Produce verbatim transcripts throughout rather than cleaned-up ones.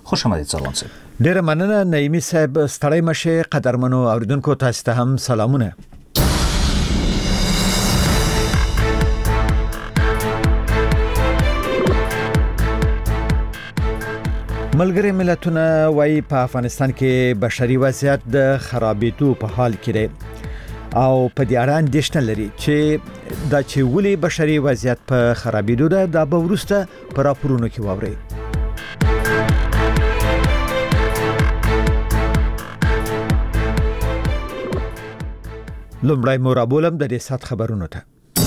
خوش آمدید سروان صاحب. ډیره مننه نعیمی صاحب، ستړی مشه. قدرمنو اوریدونکو تاسو ته هم سلامونه. ملګری ملتونه وايي په افغانستان کې بشري وضعیت د خرابېدو په حال کې دی او په دې اړه اندېښنه لري چې دا چې ولې بشري وضعیت په خرابېدو ده دا به وروسته په راپورونو کې واورئ. لومړی مرابولم د دې سات خبرونو ته.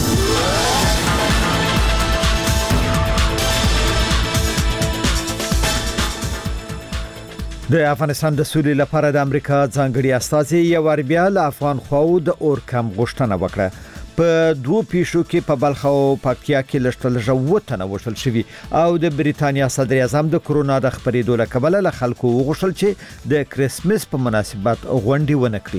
د افغانستان د سولې لپاره د امریکا ځانګړي استازي یو اربیا له افغان خو د اورکم غوښتنه وکړه. په دوه پیښو کې په بلخ او پکتیا کې لښتل ژوتنه وشل شوی او د بریتانیا صدر اعظم د کرونا د خبرېدو له کبله له خلکو وغوښتل چې د کریسمس په مناسبت غونډې ونه کړي.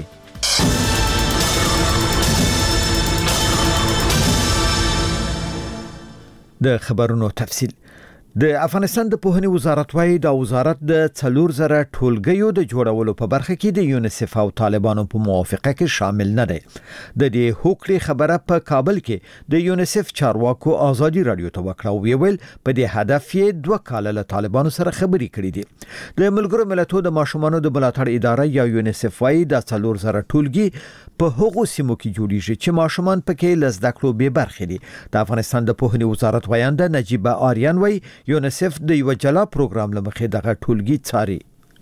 د خبرونو تفصیل. د افغانستان د پوهنې وزارت وايي د وزارت د څلور زره ټولګیو د جوړولو په برخه کې د یونیسف او طالبانو په موافقه کې شامل نه دی. د دې هوکړې خبره په کابل کې د یونیسف چارواکو ازادي رادیو ته وکړه او ویل په دې هدف یې دوه کال له طالبانو سره خبرې کړې دي. د ملګرو ملتونو د ماشومانو د ملاتړ اداره یا یونیسف وايي د څلور زره ټولګي په هغو سیمو کې جوړیږي چې ماشومان پکې لزده کړو به برخې دي. د افغانستان د پوهنې وزارت وایانده نجیبه آریان وايي یونیسف د یو جلا پروګرام لمخې دغه ټولګي څاري.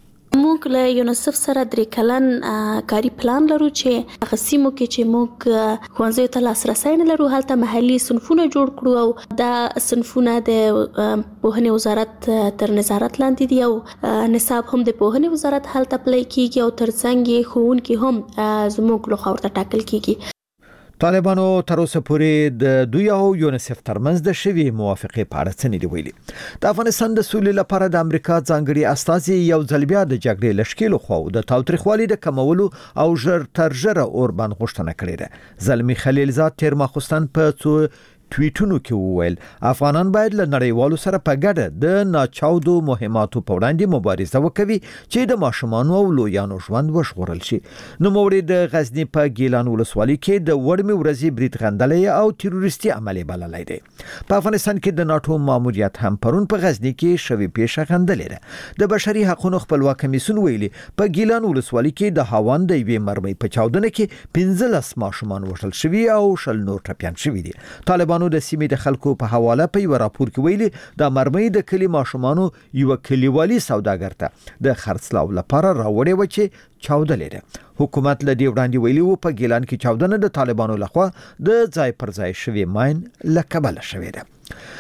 موږ له یونیسف سره درې کلن کاری پلان لرو چې هغه سیمو کې چې موږ ښوونځیو ته لاسرسی نه لرو هلته محلي صنفونه جوړ کړو او دا صنفونه د پوهنې وزارت تر نظارت لاندې دي او نصاب هم د پوهنې وزارت هلته پلی کیږي او ترڅنګ یې ښوونکي هم زموږ لخوا ورته ټاکل کیږي. طالبانو تر اوسه پورې د دوی او یونیسف ترمنځ د شوی موافقه په اړه څه نه دی ویلي. د افغانستان د سولې لپاره د امریکا ځانګړي استازي یو ځل بیا د جګړې لشکېلو خو د تاوتریخوالي د کمولو او ژر تر ژره اوربان غوښتنه کړې ده. زلمی خلیلزاد تیر ماخوستن په څو ټویټونو کې وویل افغانان باید له نړیوالو سره په ګډه د ناچاودو مهماتو په وړاندې مبارزه وکړي چې د ماشومانو او لویانو ژوند وژغورل شي. نو موري د غزنی په ګیلان ولسوالۍ کې د وړمې ورځې برید غندلې او تروریستي عملي بللای دی. په افغانستان کې د ناتو ماموریت هم پرون په غزنی کې شوی پیښه غندلې ده. د بشري حقوقو خپلواک کمیسیون ویلي په ګیلان ولسوالۍ کې د هاوند د یوې مرمۍ په چاودنه کې پنځلس ماشومان وژل شوي او شل نور ټپيان شوي دي. طالبان د سیمې د خلکو په حواله په یو راپور کې ویلي د مرمۍ د کلی ماشومانو یو کلیوالي سوداګر ته د خرڅلاو لپاره راوړې و چې چاودلې ده. حکومت له دې وړاندې ویلي و په ګیلان کې چاودنه د طالبانو لخوا د ځای پر ځای شوی ماین لکبل شوی ده.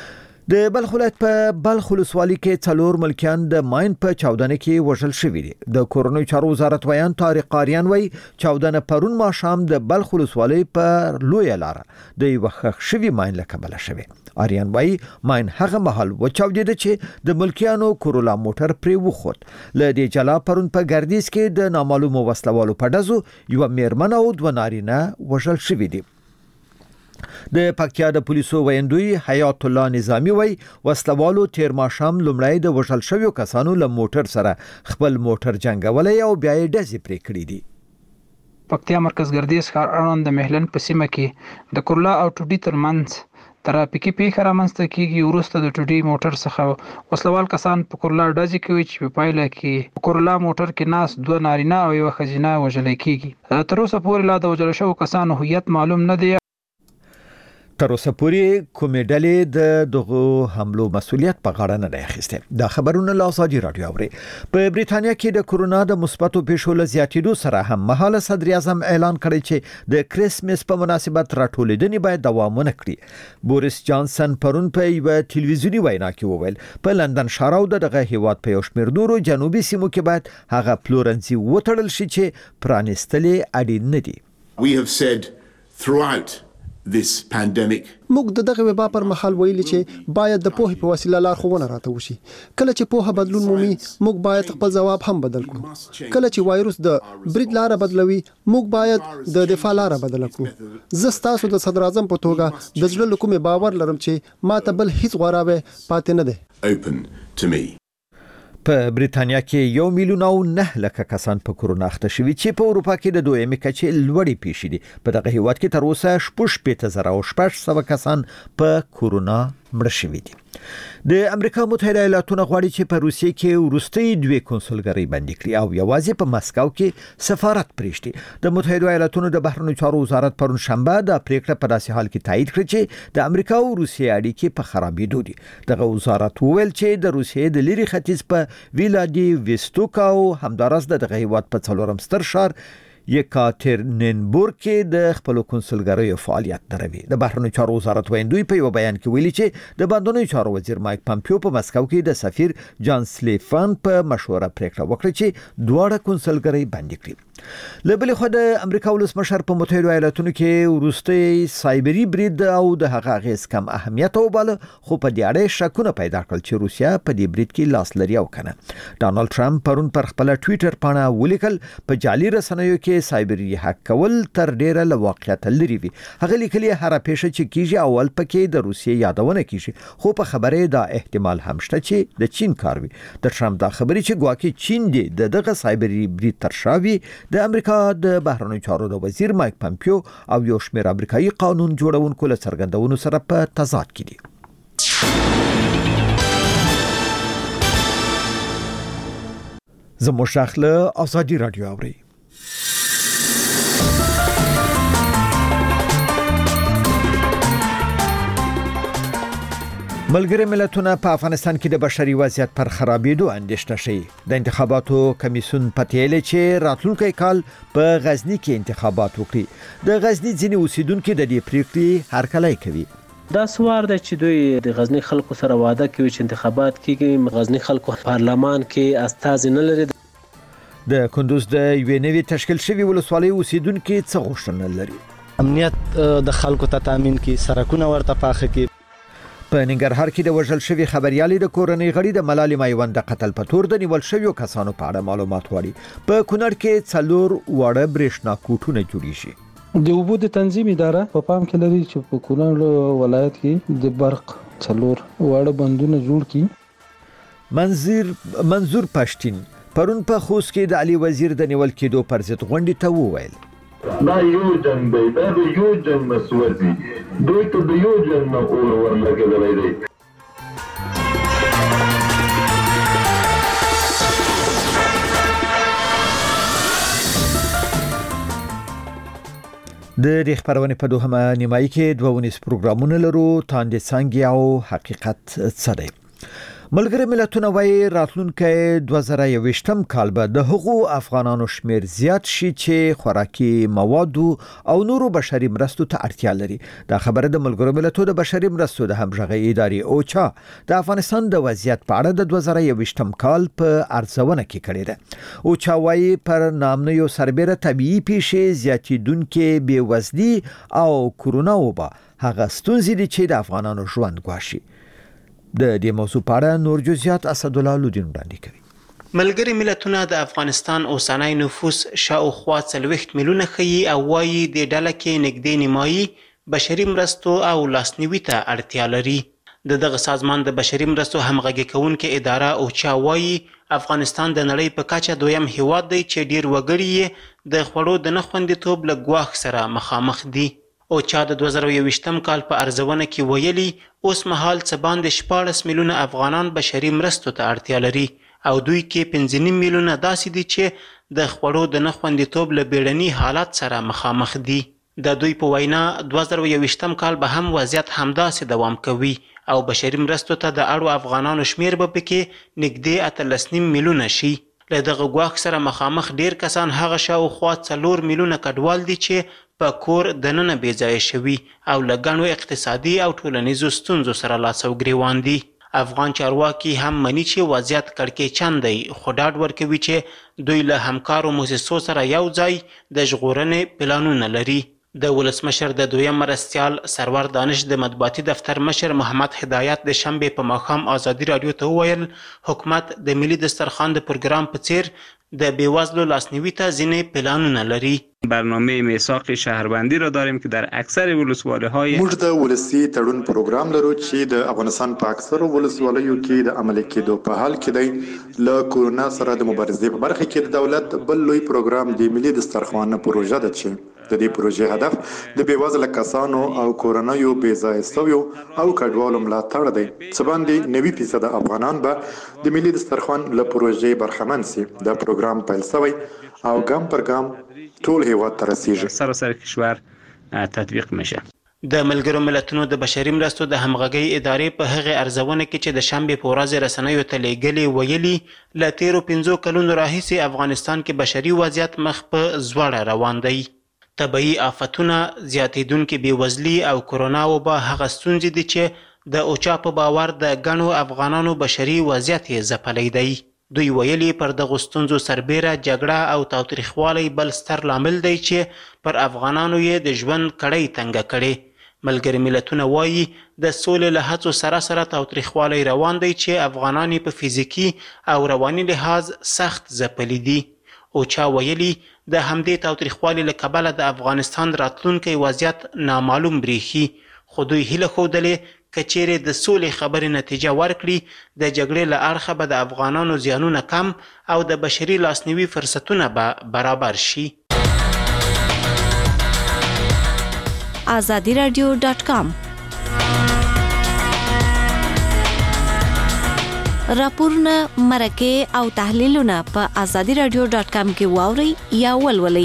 د بلخ ولایت په بلخ ولسوالۍ کې څلور ملکیان د ماین په چاودنه کې وژل شوي دي. د کورنۍ چارو وزارت ویان طارق آریان وایي چاودنه پرون ماښام د بلخ ولسوالۍ په لویه لاره د یو ښخ شوي ماین له کبله شوی. آریان وایي ماین هغه مهال وچاودېده چې د ملکیانو کورولا موټر پرې وخوت. له دې جلا پرون په ګردیز کې د نامعلومو وسلوالو په ډزو یو میرمن او دوه نارینه وژل شوي دي. د پکتیا د پولیسو ویندوی حیات الله نظامی وای وسلوالو تیر ماښام لومړی د وژل شویو کسانو له موټر سره خپل موټر جنگولې او بیا یې ډزې پرې کړې دي. پکتیا مرکز ګردیز ښار اړوند د مهلن په سیمه کې د کورلا او ټوډي ترمنځ ترافیکي پیښه رامنځته کیږي. وروسته د ټوډي موټر څخه وسلوال کسان په کورلا ډزې کوي چې په پایله کې په کورلا موټر کې ناس دوه نارینه او یو ښځینه وژل کیږي. تر اوسه پورې لا د وژل شویو کسانو هویت معلوم نه دی. تر اوسه پورې کومې ډلې د دغه حملو مسؤلیت په غاړه نه دی اخیستی. دا خبرونه له ازادي رادیو اوري. په بریتانیا کې د کرونا د مثبتو پیښو له زیاتېدو سره هم مهاله صدر اعظم اعلان کړی چې د کریسمس په مناسبت راټولېدنې باید دوام ونه کړي. بوریس جانسن پرون په یو ټلویزیونی وینا کې وویل په لندن ښار او دغه هیواد په یو شمېر نورو جنوبي سیمو کې باید هغه پلورنځي وتړل شي چې پرانیستلې اړین نه دي. We have said throughout this pandemic موږ د دغه وبا پر مهال ویلي چې باید د پوهې په وسیله لارښوونه راته وشي. کله چې پوهه بدلون مومي موږ باید خپل ځواب هم بدل کړو. کله چې وایروس د برید لاره بدلوي موږ باید د دفاع لاره بدل کړو. زه ستاسو د صدر اعظم په توګه د زړه له کومې باور لرم چې ما ته بل هیڅ غوراوی پاتې نه دی. open to me. په بریتانیا کې یو میلیون او نه لکه کسان په کورونا اخته شوي چې په اروپا کې د دویمې کچې لوړې پیښې دي. په دغه هیواد کې تر اوسه شپږ شپېته زره او شپږ سوه کسان په کورونا مړه شوي دي. د امریکا متحده ایالاتونه غواړي چې په روسیې کې وروستۍ دوه کنسولګرۍ بندي کړي او یوازې په مسکو کې سفارت پرېږدي. د متحده ایالاتونو د بهرنیو چارو وزارت پرون شنبه د پریکړه په داسې حال کې تایید کړ چې د امریکا او روسیې اړیکې په خرابېدو دي. دغه وزارت وویل چې د روسیې د لری ختیځ په ویلادي ویستوکا او همدارس د دغه هیواد په څلورم ستر ښار یکاترینبورګ کې د خپل کنسولګریو فعالیت دروي. د بهرنیو چارو وزارت ویندوی په یو بیان کې ویلي چې د بهرنیو چارو وزیر مایک پامپیو په مسکو کې د سفیر جان سلیفان په مشوره پریکړه وکړه چې دواړه کنسولګرۍ بندي کړي. له بلې خوا د امریکا ولسمشر په متحده ایالاتونو کې وروستي سایبری برید او د هغه اغیز کم اهمیت وباله، خو په دې اړه شکونه پیدا کړل چې روسیا په دې برید کې لاس لري او کنه. ډانلډ ټرمپ پرون پر خپل ټوئیټر باندې ولیکل په جعلي رسنیو کې سایبری هک کول تر ډیره له واقعیت لري وي. هغه لیکلي هر پیښه چې کیږي اول پکې د روسیې یادونه کیږي، خو په خبره دا احتمال هم شته چې د چین کار وي. د ټرمپ دا خبرې چې ګواکې چین دی د دغه سایبری برید تر شا وي، د امریکا د بهرنیو چارو د وزیر مایک پامپیو او یو شمېر امریکایي قانون جوړونکو له څرګندونو سره په تضاد کې دي. زموږ شاخله ازادي رادیو اوري. ملګری ملتونه په افغانستان کې د بشري وضعیت پر خرابېدو اندېښنه شي. د انتخاباتو کمیسیون پتیل چې راتلونکي کال په غزنی کې انتخابات وکړي. د غزنی ځینې اوسیدونکو د دې پریکړې هرکلی کوي. دا سوار ده چې دوی د غزنی خلکو سره وعده کوي چې انتخابات کېږي. غزنی خلکو پارلمان کې استازي نه لري. د کندوز د یوې نوې تشکیل شوي ولسوالۍ اوسیدونکو څه غوښتنه لري؟ امنیت د خلکو ته تامین کړي، سړکونه ورته پاخه کړي. په ننګرهار کې د وژل شوي خبريالي د کورنۍ غړي د ملالۍ میوند د قتل په تور د نیول شویو کسانو په اړه معلومات غواړي. په کونړ کې څلور وړه برېښنا کوټونه جوړیږي. د اوبو د تنظیم اداره په پام کې لري چې په کونړ ولایت کې د برق څلور وړه بندونه جوړ کړي. منظور منظور پښتين پرون په خوست کې د علي وزیر د نیول کېدو پر ضد غونډې ته وویل دا یو جنگ دی، دا د یو جنگ مسؤل دي، دوی ته د یو جنگ نه اور ورلګېدلی دی. د دې خبرونه په دوهمه نیمایي کې دوه ونیس پروګرامونه لرو. تاندې څنګه او حقیقت څه دی؟ ملګری ملتونه وايي راتلونکي دوه زره یوویشتم کال به د هغو افغانانو شمیر زیات شي چې خوراکي مواد او نورو بشري مرستو ته اړتیا لري. دا خبره د ملګرو ملتونو د بشري مرستو د همغږي ادارې اوچا د افغانستان د وضعیت په اړه د دوه زره یوویشتم کال په ارزونه کې کړې ده. اوچا وايي پر نامنیو سربېره طبيعي پیښې زیاتېدونکې بېوزلي او کورونا وبا هغه ستونزې دي چې د افغانانو ژوند ګواښي. د دې موضوع په اړه نور جزئیات اسد الله لودین وړاندې کوي. ملګری ملتونه د افغانستان اوسنی نفوس شاوخوا څلوېښت میلیونه ښیي او وایي د ډله کې نږدې نیمایي بشري مرستو او لاسنیوي ته اړتیا لري. د دغه سازمان د بشري مرستو همغږي کوونکې اداره اوچا وایي افغانستان د نړۍ په کچه دویم هیواد دی چې ډیر وګړي یې د خوړو د نه خوندیتوب له ګواښ سره مخامخ دي. اوچا د دوه زره یوویشتم کال په ارزونه کې ویلي اوس مهال څه باندې شپاړس میلیونه افغانان بشري مرستو ته اړتیا لري او دوی کې پنځه نیم میلیونه داسې دي چې د خوړو د نه خوندیتوب له بیړني حالت سره مخامخ دي. د دوی په وینا دوه زره یوویشتم کال به هم وضعیت همداسې دوام کوي او بشري مرستو ته د اړو افغانانو شمیر به پکې نږدې اتلس نیم میلیونه شي. له دغه ګواښ سره مخامخ ډیر کسان هغه شاوخوا څلور میلیونه کډوال دي چې په کور دننه بې ځایه شوي او له ګڼو اقتصادي او ټولنیزو ستونزو سره لاس او ګریوان دي. افغان چارواکي هم مني چې وضعیت کړکېچن دی، خو ډاډ ورکوي چې دوی له همکارو موسسو سره یو ځای د ژغورنې پلانونه لري. د ولسمشر د دویم مرستیال سرور دانش د مطبوعاتي دفتر مشر محمد هدایت د شنبې په ماښام ازادي رادیو ته وویل حکومت د ملي دسترخوان د پروګرام په څیر د بیوزلو لاسنیوي ته ځینې پلانونه لري. برنامه میثاق شهروندی را داریم که در اکثر ولسوالی‌های موږ د ولسی تړون پروګرام لرو چې د افغانستان په اکثرو ولسوالیو کې د عملي کېدو په حال کې دی. له کورونا سره د مبارزې په برخه کې د دولت بل لوی پروګرام د ملي دسترخوان پروژه ده چې د دې پروژې هدف د بیوزله کسانو او کورنیو بې ځایه شویو او کډوالو ملاتړ دی. څه باندې نوي فیصد افغانان به د ملي دسترخوان له پروژې برخمن سي. دا پروګرام پیل شوی او ګام پر ګام ټول هیواد ته رسیږي. سراسر کشور تطبیق میشه. د ملګرو ملتونو د بشري مرستو د همغږۍ ادارې په هغه ارزونه کې چې د شنبې په ورځ رسنیو ته لیږلې ویلي له تیرو پنځو کلونو راهیسې افغانستان کې بشري وضعیت مخ په ځوړه روان دی. طبیعي آفتونه، زیاتېدونکې بېوزلي او کرونا وبا هغه ستونزې دي چې د اوچا په باور د ګڼو افغانانو بشري وضعیت یې ځپلی دی. دوی ویلي پر دغو ستونزو سربیره جګړه او تاوتریخوالی بل ستر لامل دی چې پر افغانانو یې د ژوند کړۍ تنګه کړې. ملګري ملتونه وایي د سولې له هڅو سره سره تاوتریخوالی روان دی چې افغانان په فزیکي او رواني لحاظ سخت ځپلي دي. اوچا ویلي د همدې تاوتریخوالي له کبله د افغانستان راتلونکی وضعیت نامعلوم بریښي، خو دوی هیله ښودلې که چیرې د سولې خبرې نتیجه ورکړي د جګړې له اړخه به د افغانانو زیانونه کم او د بشري لاسنیوي فرصتونه به برابر شي. آزادی رادیو ډاټ کام راپورونه، مرکې او تحلیلونه په آزادی رادیو ډاټ کام کې واورئ یا ولولئ.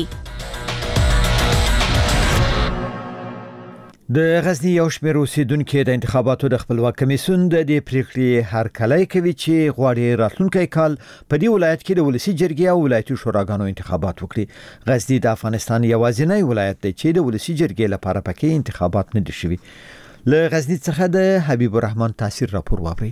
د غزنی یو شمېر اوسیدونکو د انتخاباتو د خپلواک کمیسیون د دې پریکړې هرکلی کوي چې غواړي راتلونکی کال په دې ولایت کې د ولسی جرګې او ولایتي شوراګانو انتخابات وکړي. غزنی د افغانستان یوازینی ولایت دی چې د ولسی جرګې لپاره پکې انتخابات نه دي شوي. له غزنی څخه د حبیب الرحمن تاثیر راپور واورئ.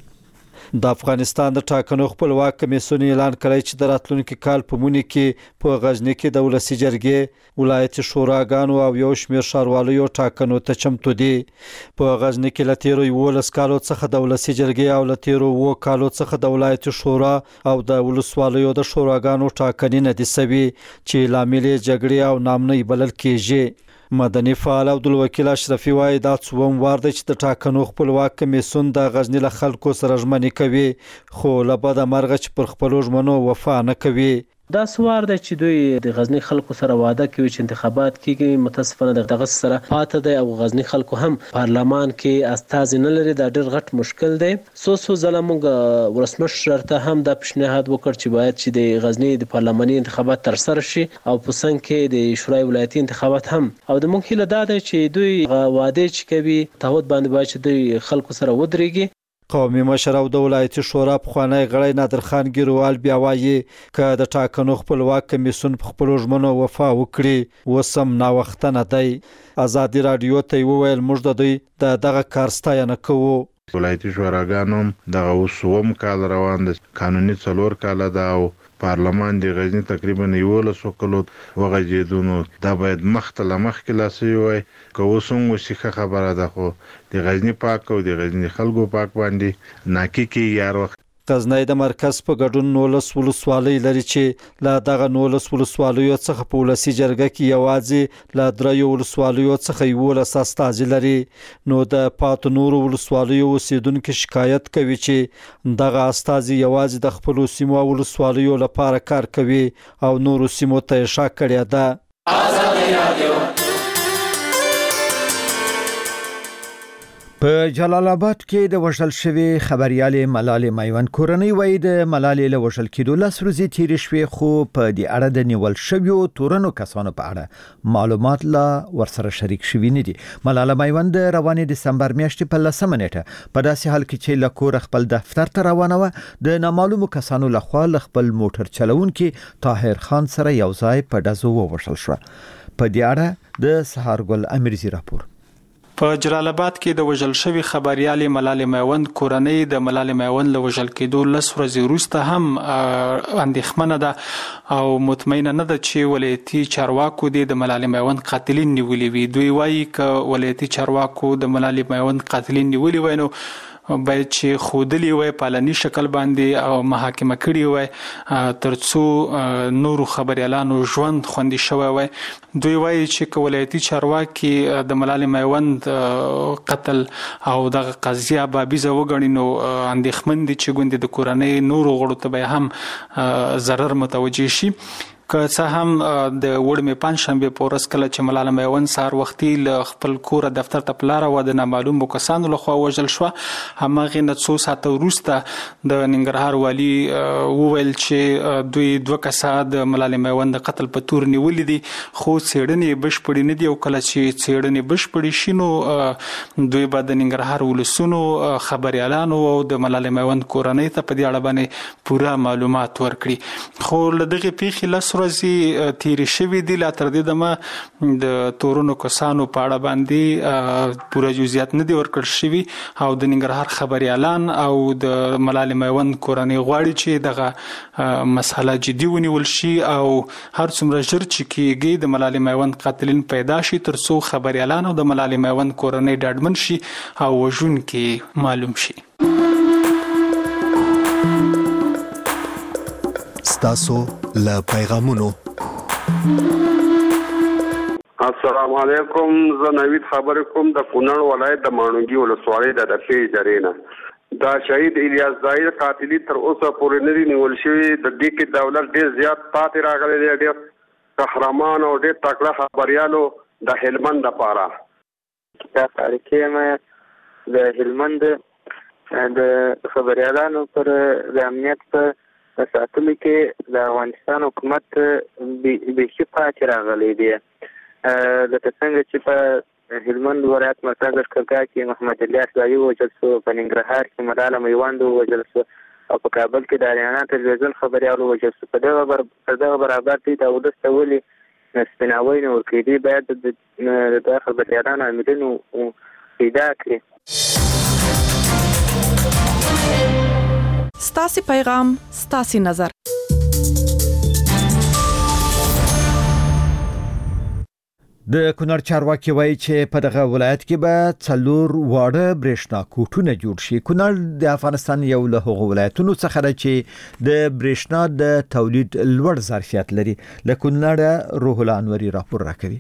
د افغانستان د ټاکنو خپلواک کمیسیون اعلان کړی چې د راتلونکي کال په مونږ کې په غزنی کې د ولسی جرګې، ولایتي شوراګانو او یو شمېر ښاروالۍ ټاکنو ته چمتو دي. په غزنی کې له تیرو یولس کالو څخه د ولسی جرګې او له تیرو اووه کالو څخه د ولایتي شورا او د ولسوالیو د شوراګانو ټاکنې نه دي سوي چې لامل یې جګړې او نامنۍ بلل کېږي. مدني فعال عبدالوکیل اشرفي وایي دا څوم وار دی چې د ټاکنو خپلواک کمیسیون د غزنی له خلکو سره ژمنې کوي، خو له بده مرغه چې پر خپلو ژمنو وفا نه کوي. دا سوار دی چې دوی د غزنی خلکو سره وعده کوي چې انتخابات کیږي، متاسفانه دغه سره پاته دی او غزنی خلکو هم پارلمان کې استازي نه لري. دا ډېر غټ مشکل دی. سو سو ځله موږ ولسمشر ته هم دا پیشنهاد وکړ چې باید چې د غزنی د پارلماني انتخابات تر سره شي او په څنګ کې د شورای ولایتي انتخابات هم. او د موږ هیله دا ده چې دوی وعده چې کوي تعهد باندې باید چې دوی خلکو سره ودرېږي. قومي مشر او د ولایتي شورا پخوانی غړی نادر خان ګیروال بیا وایي که د ټاکنو خپلواک کمیسیون په خپلو ژمنو وفا وکړي اوس هم ناوخته نه دی. ازادي راډیو ته وویل موږ د دوی د دغه کار ستاینه کوو. ولایتي شوراګانو دغه اوس اووم کال روان دی، قانوني څلور کاله ده او پارلمان د غزنی تقریبا یولس کلو وغځېدو. نو دا باید مخته له مخکې لا سوی وای. که اوس هم وسي ښه خبره ده، خو د غزنی پاک او د غزنی خلکو پاک باندې ناکي کېږي هر وخت. غزنی د مرکز په ګډون نولس ولسوالۍ لري چې له دغه نولس ولسوالیو څخه په ولسی جرګه کې یوازې له دریو ولسوالیو څخه یولس استازي لري. نو د پاتو نورو ولسوالیو اوسیدونکو شکایت کوي چې دغه استازي یوازې د خپلو سیمو او ولسوالیو لپاره کار کوي او نورو سیمو ته یې شا کړې ده. آزادي رادیو په جلال آباد کې د وژل شوی خبريالې ملالې میوند کورنۍ وایي د ملالې له وژل کېدو لس ورځې تېرې شوې، خو په دې اړه د نیول شویو تورنو کسانو په اړه معلومات لا ورسره شریک شوي نه دي. ملاله میوند د روانې دسمبر میاشتې په لسمه نیټه په داسې حال کې چې له کوره خپل دفتر ته روانه وه د نامعلومو کسانو لخوا له خپل موټر چلونکي طاهر خان سره یو ځای په ډزو ووژل شوه. په دې اړه د سهارګل امیرزي راپور. په جلال آباد کې د وژل شوی خبريالې ملالې میوند کورنۍ د ملالې میوند له وژل کېدو لس ورځې وروسته هم اندېښمنه ده او مطمئنه نه ده چې ولایتي چارواکو د ملالې میوند قاتلین نیولي وي. دوی وایي که ولایتي چارواکو د ملالې میوند قاتلین نیولي وای نو باید چې خودلی وای پالنی شکل باندې او محاکمه کړي وای ترڅو نورو خبريالانو ژوند خوندي شوی وای. دوی وایي چې ولایتي چارواکي د ملالۍ میوند قتل او دغه قضیه بابیزه وګڼي نو اندېښمن دي چې ګوندې د کورنۍ نورو غړو ته به هم ضرر متوجه شي. که څه هم د وړمې پنځشنبه په ورځ کله چې ملاله میوند سهار وختي له خپل کور دفتر ته پلاره و د نامعلومو کسانو لخوا وژل شوه، هماغې نه څو ساعته وروسته د ننګرهار والي وویل چې دوی دوه کسه د ملالې میوند د قتل په تور نیولي دي، خو څېړنې بشپړې نه دي او کله چې څېړنې بشپړې شي نو دوی به د ننګرهار ولسونو خبریالانو او د ملالې میوند کورنۍ ته په دې اړه باندې پوره معلومات ورکړي. خو له دغې پیښې لس ورځې تیرې شوې دي، لا تر دې دمه د تورنو کسانو په اړه باندې پوره جزئیات نه دي ورکړل شوي او د ننګرهار خبریالان او د ملالۍ میوند کورنۍ غواړي چې دغه مسله جدي ونیول شي او هر څومره ژر چې کېږي د ملالۍ میوند قاتلین پیدا شي ترڅو خبریالان او د ملالۍ میوند کورنۍ ډاډمن شي او وژونکي معلوم شي. ستاسو له پیغامونو. السلام علیکم، زه نوید خبرې کوم د کونړ ولایت د ماڼوګي ولسوالۍ د دفې اجارې نه. دا شهید الیاس ظاهر قاتلي تر اوسه پورې نه دي نیول شوي. د دې کې دولت ډېر زیات پاتې راغلی دی، ډېر قهرمان او ډېر تکړه خبریالو د هلمند دپاره. دا تاریخي یم د هلمند د خبریالانو پر د امنیت په د ساتلو کې د افغانستان حکومت بیخي پاتې راغلی دی. لکه څنګه چې په هلمند ولایت مرکز لښکرګاه کې محمد الیاس ظاهري ووژل شو، په ننګرهار کې ملاله میوند ووژل شو او په کابل کې د اریانا تلویزیون خبریال ووژل شو. په دغه برابر دی د ولس ته ولې سپیناوی نه ورکوي؟ باید د دغه خبریالانو امرونه پیدا کړي. ستاسو پیغام، ستاسو نظر. د کونړ چارواکي وایي چې په دغه ولایت کې به څلور واړه برېښنا کوټونه جوړ شي. کونړ د افغانستان یو له هغو ولایتونو څخه دی چې د برېښنا د تولید لوړ ظرفیت لري. له کونړ روح الله انوري راپور راکوي.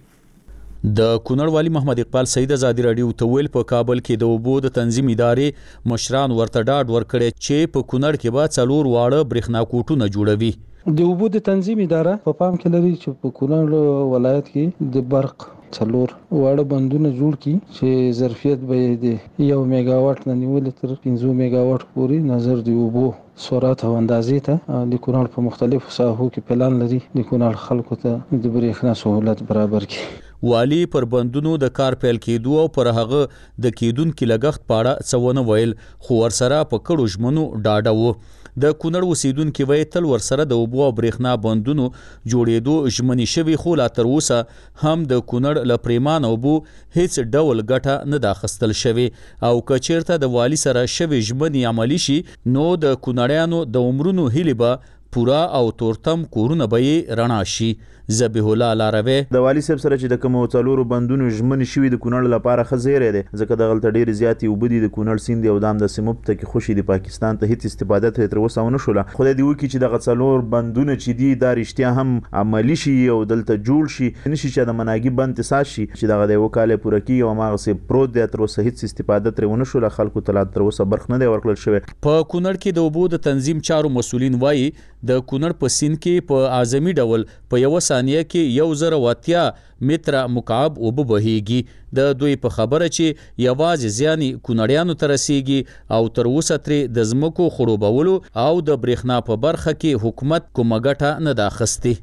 د کونړ والی محمد اقبال سید ازادي رادیو ته ویل په کابل کې د اوبو د تنظیم ادارې مشران ورته ډاډ ورکړي چې په کونړ کې به څلور واړه برېښنا کوټونه جوړوي. د اوبو د تنظیم اداره په پام کې لري چې په کونړ ولایت کې د برق څلور واړه بندونه جوړ کړي چې ظرفیت به د یو میگا واټ نه نیولې تر پنځه میگا واټ پورې نظر دی اوبو سرعت او اندازې ته د کونړ په مختلفو ساحو کې پلان لري د کونړ خلکو ته د برېښنا سہولت برابر کړي. والی پر بندونو د کار پیل کېدو او پر هغه د کېدونکو لګښت په اړه څه ونه ویل، خو ورسره په کړو ژمنو ډاډه و. د کونړ اوسیدونکو وایي تل ورسره د اوبو او برېښنا بندونو جوړېدو ژمنې شوي، خو لا تر اوسه هم د کونړ له پریمان اوبو هیڅ ډول ګټه نه ده اخیستل شوې او که چېرته د والي سره شوې ژمنې عملي شي نو د کونړیانو د عمرونو هیلې به پورا او تورتم کورونه به یې رڼا شي. ذبیح الله لاروی د والي صاحب سره چې د کومو څلورو بندونو ژمنې شوي د کونړ لپاره ښه زیری دی، ځکه دغلته ډېرې زیاتې اوبه دي د کونړ سیند او د همداسې مفته کې خوشي د پاکستان ته هیڅ استفاده ترې تر اوسه ونه شوله. خدای دې وکړي چې دغه څلور بندونه چې دي دا رښتیا هم عملي شي او دلته جوړ شي، نه شي چې د مناګي بند تاساس شي چې دغه د یوه کال یې پوره کېږي او هماغسې پروت دی، تر اوسه هیڅ استفاده ترې ونه شوله، خلکو ته لا تر اوسه برخ نه دی ورکړل شوی. په کونړ کې د اوبو د تنظیم چارو مسؤلین وایي د کونړ په سیند کې په اعظمي ډول په یوه ثانیه کې یو زره واتیا متره مکعب اوبه بهیږي. د دوی په خبره چې یوازې زیان کونړیانو ته رسیږي او تر اوسه ترې د ځمکو خړوبولو او د برېښنا په برخه کې حکومت کومه ګټه نه ده اخیستې.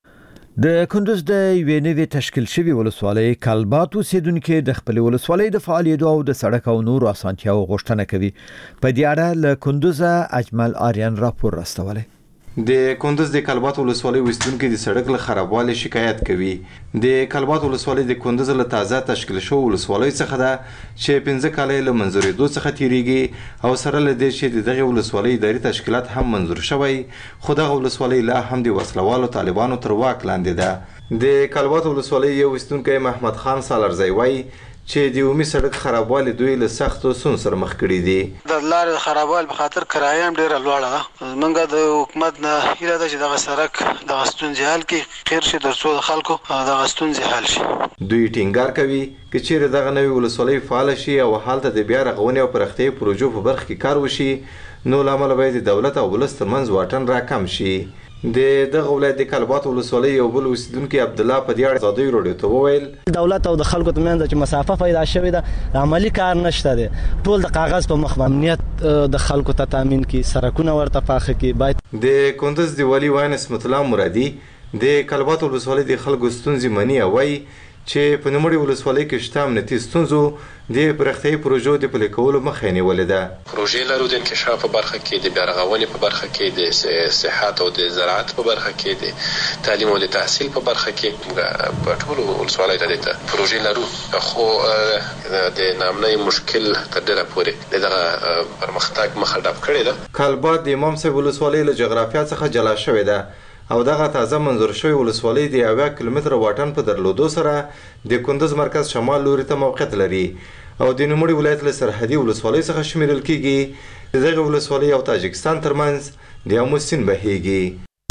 د کندوز د یوې نوې تشکیل شوې ولسوالۍ کلبات اوسیدونکي د خپلې ولسوالۍ د فعالیدو او د سړک او نورو اسانتیاو غوښتنه کوي. په دې اړه له کندوزه اجمل آریان راپور راستولی. د کندوز د کلبات ولسوالۍ اوسیدونکي د سړک له خرابوالي شکایت کوي. د کلبات ولسوالۍ د کندوز له تازه تشکیل شوې ولسوالیو څخه ده چې پنځه کاله له منظورېدو څخه تیریږي او سره له دې چې د دغې ولسوالۍ اداري تشکیلات هم منظور شوی، خو دغه ولسوالۍ لا هم د وسلوالو طالبانو تر واک لاندې ده. د کلبات ولسوالۍ یو اوسیدونکی محمد خان سالرزی وایي چې د عمومي سړک خرابوالی دوی له سختو ستونزو سره مخ کړي دي. د لارې خرابوالي په خاطر کرایه هم ډېره لوړه ده. موږ د حکومت نه هیله ده چې دغه سړک دغه ستونزې حل کړي، قیر شي تر څو د خلکو دغه ستونزې حل شي. دوی ټینګار کوي که چیرې دغه نوې ولسوالۍ فعاله شي او هلته د بیا رغونې او پراختیايي پروژو په برخه کې کار وشي، نو له امله به د دولت او ولس ترمنځ واټن راکم شي. د دغه ولایت د کلبات ولسوالۍ یو بل اوسیدونکي عبدالله په دې اړه ازادۍ راډیو ته وویل دولت او د خلکو ترمنځ چې مسافه پیدا شوې ده، عملی کار نشته دی. ټول د کاغذ په مخ امنیت د خلکو ته تامین کی، سرکونه ورته پاخه کی. باید د کندز دی ولی وان اسمت الله مرادي د کلبات ولسوالۍ د خلکو ستونزې مني او وایي چې په نوموړي ولسوالۍ کې شته امنیتي ستونزو د پراختیايي پروژو د پلي کولو مخه یې نیولې ده. پروژې لرو د انکشاف په برخه کې، د بیا رغونې په برخه کې، د صحت او د زراعت په برخه کې، د تعلیم او د تحصیل په برخه کې په ټولو ولسوالیو ته پروژې لرو، خو د نامنۍ مشکل تر ډېره پورې دغه پرمختګ مخه ډپ کړې ده. کلبات د امام صاحب ولسوالۍ له جغرافیا څخه جلا شوې ده او دغه تازه منظور شوی ولسوالۍ د اویا کیلومتره واټن په درلودو سره د کندز مرکز شمال لوري ته موقعیت لري او د نوموړي ولایت له سرحدي ولسوالۍ څخه شمیرل کیږي. د دغه ولسوالۍ او تاجکستان ترمنځ د امو سیند بهیږي.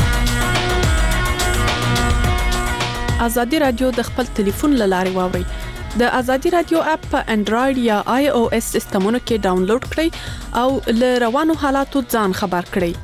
ازادي رادیو د خپل ټلیفون له لارې واورئ. د ازادي رادیو اپ په انډراید یا آی او اس سیستمونو کې ډاونلوډ کړئ او له روانو حالاتو ځان خبر کړئ.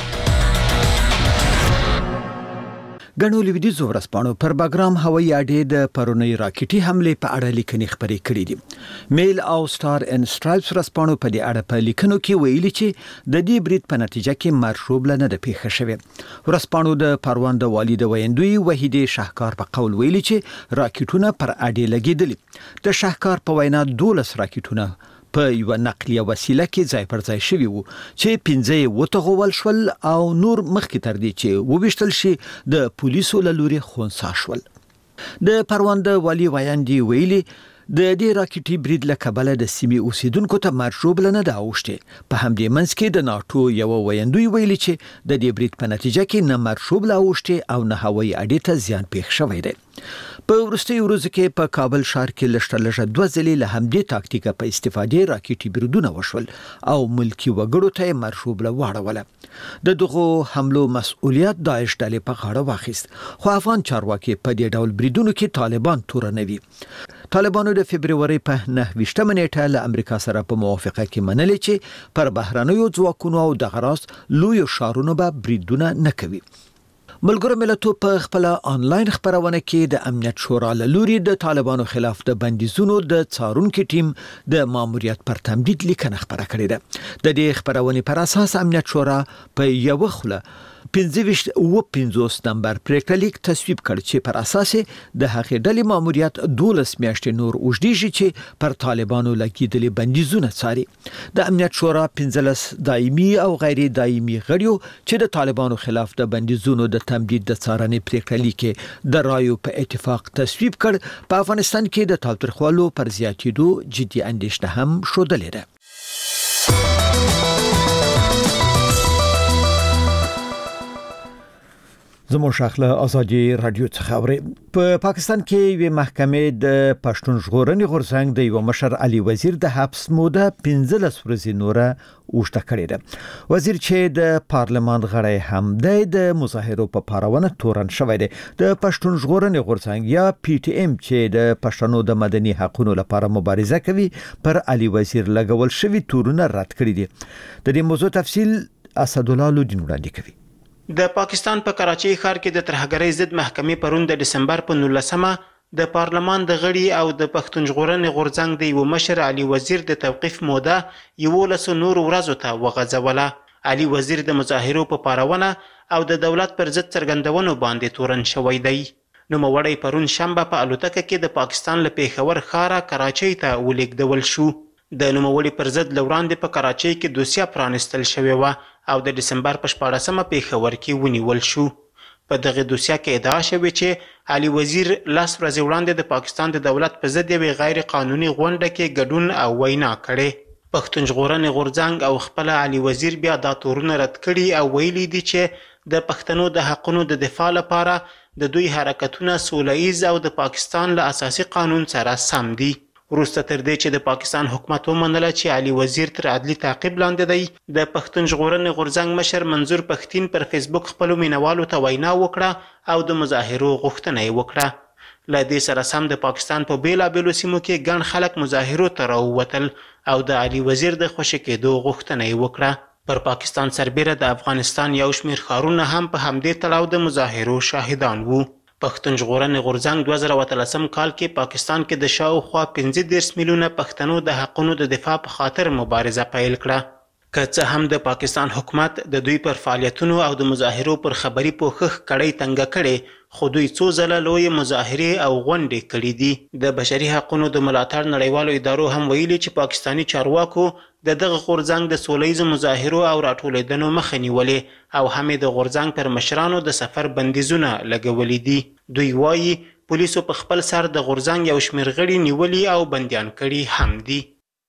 غنو لویدیزو ورسپانو پر باګرام هوایي اډې د پرونی راکټي حمله په اړه لیکنې خبرې کړې دي. میل او سٹار ان سټرایپس ورسپانو په دې اړه په لیکنو کې ویلي چې د دې برید په نتیجه کې مرشوب لنه د پیښه شوه. ورسپانو د پروان د والي د ویندوی وحیدې شاهکار په قول ویلي چې راکټونه پر اډې لګیدل. د شاهکار په وینا دولس راکټونه په یو نقلیه وسیله کې ځای پر ځای شوی وو چې پنځه وتغول شول او نور مخکې تر دې چې وبشتل شي د پولیسو له لوري خونسا شول. د پروان د والي ویاندي ویلي د دې راکټي برید له کبله د سیمې اوسیدونکو ته مرشوب لنه دا اوشته. په همدې منځ کې د ناتو یو ویاندوی ویلي چې د دې برید په نتیجه کې نه مرشوب لا اوشته او نه هوایي اډې ته زیان پېښ شوی دی. په وروستي ورځو کې په کابل ښار کې لږ لږه دوه ځلې له همدې تاکتیکه په استفادې راکټي بریدونه وشول او ملکی وګړو ته مرشوب له واړوله. د دغو حملو مسؤلیت داعش ډلې په غاړه واخیست، خو افغان چارواکي په دې ډول بریدونو کې طالبان تورنوي. طالبانو د فبرवरी په نهه ویشتمه نیټه له امریکا سره په موافقه کې منلې چې پر بهرنیو ځواکونو او د غراس لوی شارونو به بریدونه نه کوي. ملګرو ملتونو په خپل آنلاین خبرونه کې د امنیت شورا له لوري د طالبانو خلاف د بندیزونو د څارونکو ټیم د ماموریت پر تمدید لیکنه خبره کړې ده. د دې خبرونه پر اساس امنیت شورا په یو خله پنځه ویشت او پنځوس نمبر پریکړه لیک تصویب کړ چې پر اساس د هغې ډلې ماموریت دولس میاشتې نور اوږدېږي چې پر طالبانو لګیدلې بندیزونه څاري. د امنیت شورا پنځلس دایمي او غیر دایمي غړي چې د طالبانو خلاف د بندیزونو د تمدید د څارنې پریکړه لیک د رایو په اتفاق تصویب کړ. په افغانستان کې د تاوتریخوالو پر زیاتېدو جدي اندېښنه هم شودلې ده. زموږ شاخله ازادي رادیو څخه اوري. په پاکستان کې وی محکمې د پښتون ژغورنې غورځنګ د یو مشر علي وزیر د حبس موده پنځلس ورځې نوره اوږده کړې ده. وزیر چې د پارلمان غړی هم دی د مظاهرو په پارونه تورن شوی دی. د پښتون ژغورنې غورځنګ یا پی ټی ایم چې د پښتنو د مدني حقوقو لپاره مبارزه کوي پر علي وزیر لګول شوی تورونه رد کړی دي. د دې موضوع تفصیل اسدالله لودین وړاندې کوي. د پاکستان په کراچۍ ښار کې د ترهګرۍ ضد محکمې پرون د دسمبر په نولسمه د پارلمان د غړي او د پښتون ژغورنې غورځنګ د یو مشر علي وزیر د توقیف موده یولس نور ورځو ته وغځوله. علي وزیر د مظاهرو په پارونه او د دولت پر ضد څرګندونو باندې تورن شوی دی. نوموړی پرون شنبه په الوتکه کې د پاکستان له پیښور ښاره کراچۍ ته ولېږدول شو. د نوموړي پر ضد له وړاندې په کراچۍ کې دوسیه پرانستل شوې وه او د دسمبر په شپاړسمه پیښور کې ونیول شو. په دغه دوسیه کې ادعا شوې چې علي وزیر لس ورځې وړاندې د پاکستان د دولت په ضد یوې غیر قانوني غونډه کې ګډون او وینا کړې. پښتون ژغورنې غورځنګ او خپله علي وزیر بیا دا تورونه رد کړي او ویلي دي چې د پښتنو د حقونو د دفاع لپاره د دوی حرکتونه سوله ایز او د پاکستان له اساسي قانون سره سم دي. وروسته تر دې چې د پاکستان حکومت ومنله چې علي وزیر تر عدلي تعقیب لاندې دی، د پښتون ژغورنې غورځنګ مشر منظور پښتين پر فیسبوک خپلو مینوالو ته وینا وکړه او د مظاهرو غوښتنه یې وکړه. له دې سره سم د پاکستان په بیلابیلو سیمو کې ګڼ خلک مظاهرو ته راووتل او د علي وزیر د خوشي کېدو غوښتنه یې وکړه. پر پاکستان سربیره د افغانستان یو شمېر ښارونه هم په همدې تړاو د مظاهرو شاهدان وو. پښتون ژغورنې غورځنګ دوه زره اتلسم کال کې پاکستان کې د شاوخوا پنځه دېرش میلیونه پښتنو د حقونو د دفاع په خاطر مبارزه پیل کړه. که څه هم د پاکستان حکومت د دوی پر فعالیتونو او د مظاهرو پر خبري پوښښ کړۍ تنګه کړې، خو دوی څو ځله لویې مظاهرې او غونډې کړي دي. د بشري حقونو د ملاتړ نړیوالو ادارو هم ویلي چې پاکستاني چارواکو د دغه غورځنګ د سولیزو مظاهرو او راټولېدنو مخه نیولې او هم د غورځنګ پر مشرانو د سفر بندیزونه لګولي دي. دوی وایي پولیسو په خپل سر د غورځنګ یو شمېر غړي نیولي او بندیان کړي هم دي.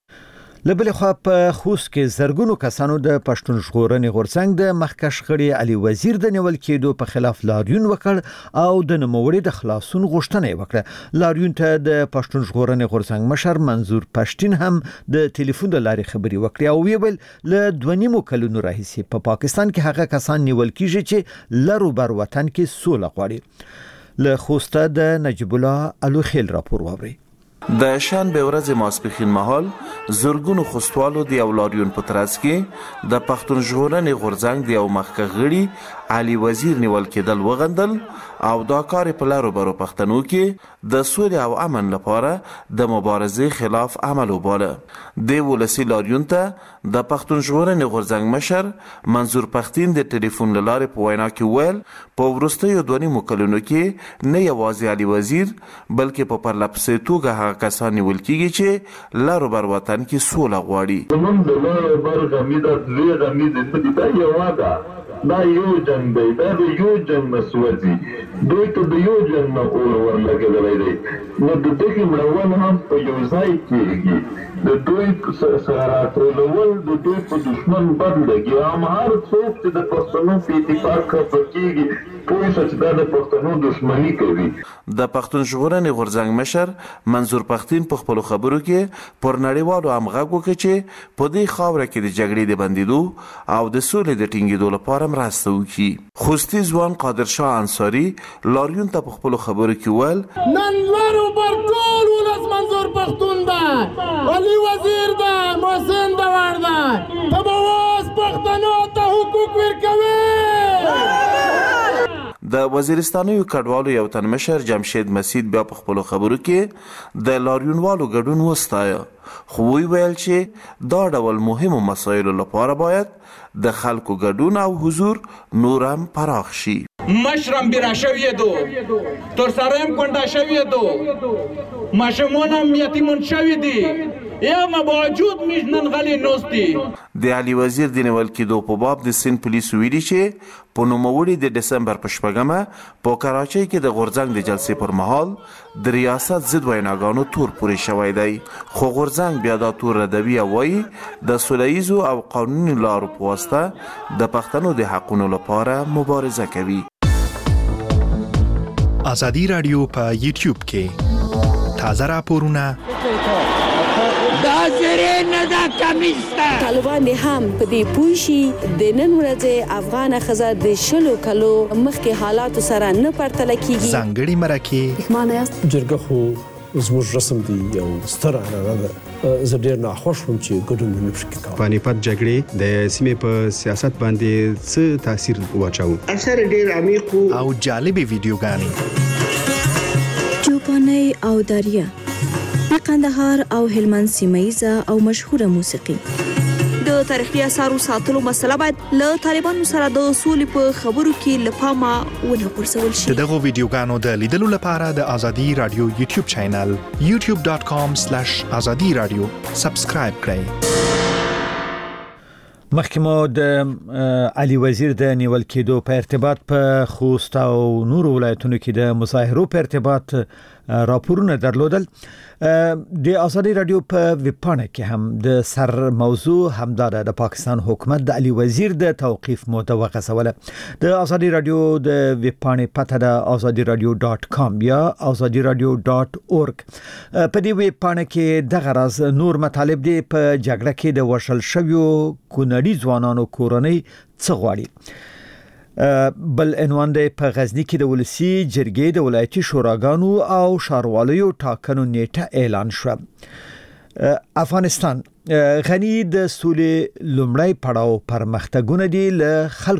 لبل خو په خوست کې زرګونو کسانو د پښتون ژغورنې غورځنګ د مخکښ غړي علي وزیر د نیول کېدو په خلاف لاریون وکړ او د نوموړي د خلاصون غوښتنه وکړه. لاریون ته د پښتون ژغورنې غورځنګ مشر منظور پښتين هم د ټلیفون د لارې خبري وکړې او ویل له دوه نیمو کلونو راهیسې په پا پاکستان کې هغه کسان نیول کیږي چې لرو بر وطن کې سوله غواړي. له خوست د نجیب الله الوخیل راپور ووري. د شنبه ورځ ماسپښین مهال زرګونو خوستوالو د یو لاریون په ترڅ کې د پښتون ژغورنې غورځنګ د یو مخکښ غړي علي وزیر نیول کېدل وغندل او دا کار په لارو برو پښتنو کې د سولې او امن لپاره د مبارزې خلاف عمل وباله. د ولسی لاریون ته د پښتون ژغورنې غورځنګ مشر منظور پښتين د ټلیفون لارې په وینا کې ویل په وروستیو دوه نیمو کلونو کې نه یوازې علي وزیر بلکې په پرلپسې توګه کسان نیول کېږي چې لارو بر وطن کې سوله غواړي. زمونږ د لارو بر غمیده دوی غمیده په دې یو واده دا یو جنگ دی، دا د یو جنگ مسوځي، دوی ته د یو جنگ نه اور ورلګېدلی دی. نو د دغې مړول هم په یو ځای کېږي، د دوی سره راټولول د دوی په دشمن بد لګي. هم هر څوک چې د پښتنو په اتفاق خفه کېږي پوه شه چې دا د پښتنو دشمني کوي. د پښتون ژغورنې غورځنګ مشر منظور پښتين په خپلو خبرو کې پر نړیوالو هم غږ وکړ چې په دې خاوره کې د جګړې د بندېدو او د سولې د ټینګېدو لپاره مرسته وکړي. خوستي ځوان قادر شاه انصاري لاریون ته په خپلو خبرو کې ویل نن لرو بر ټول ولس منظور پښتون ده، علي وزیر ده، محسن دوار ده، ته به اوس پښتنو ته حقوق ورکوي. د وزیرستانیو کډوالو یو تن مشر جمشید مسید بیا په خپلو خبرو کې د لاریونوالو ګډون وستایه، خو وی ویل چې دا ډول مهمو مسایلو لپاره باید د خلکو ګډون او حضور نورم پراخ شي. مشرم بیرا شویه دو تر سرایم کنده شویه دو ماشمونم یتیمون شوی دی یا مباجود میشنن غلی نوستی. د علي وزیر د نیول کېدو په باب د سین پولیسو ویلي چې په نوموړي د ډسمبر په شپږمه په کراچۍ کې د غورځنګ د جلسې پر مهال د ریاست ضد ویناګانو تور پورې شوی دی، خو غورځنګ بیا دا تور ردوي او وایي د سوله ییزو او قانوني لارو په واسطه د پښتنو د حقونو لپاره مبارزه کوي. ازادي رادیو په یوټیوب کې تازه راپورونه دا زری نه دا کمیسته طالبان هم په دې پوښي د نن ورځې افغان خزر د شلو کلو مخکې حالات سره نه پرتل کیږي. ځانګړي مرکه معنی است جرګه خو زموږ رسم دی یو ستر عنعنه ده. زه ډېر ناخوښ وم چې ګډون مې نشو کولی. پانیپت جګړې د سیمې په سیاست باندې څه تاثیر واچاوه؟ اثر ډېر عمیق او جالبې ویډیوګانې چوپانۍ او دریا د قندهار او هلمند سیمه‌یزه او مشهوره موسیقي. د تاریخي اثارو ساتلو مسله باید له طالبانو سره د سولې په خبرو کې له پامه ونه غورځول شي. دغه ویډیوګانو د لیدلو لپاره د ازادي رادیو یوټیوب چینل یوټیوب ډاټ کام سلیش ازادي رادیو سبسکرایب کړئ. مخکې مو د علي وزیر د نیول کېدو په ارتباط په خوست او نورو ولایتونو کې د مظاهرو په ارتباط راپورونه درلودل. د ازادي رادیو په ویبپاڼه کې هم د سر موضوع همدار د پاکستان حکومت د علي وزیر د توقيف موده وغځوله. د ازادي رادیو د ویبپاڼې پته د ازادي رادیو ډاټ کام یا ازادي رادیو ډاټ اورګ. په دې ویبپاڼه کې د غرض نور مطالب دي په جګړه کې د وشل شویو کونړي ځوانانو کورنۍ څه غواړي. بل عنوان دی په غزنی کې د ولسی جرګې د ولایتي شوراګانو او شاروالیو ټاکنو نیټه اعلان شو. افغانستان غنی د سولې لومړی پړاو پرمختګونه دي له خلکو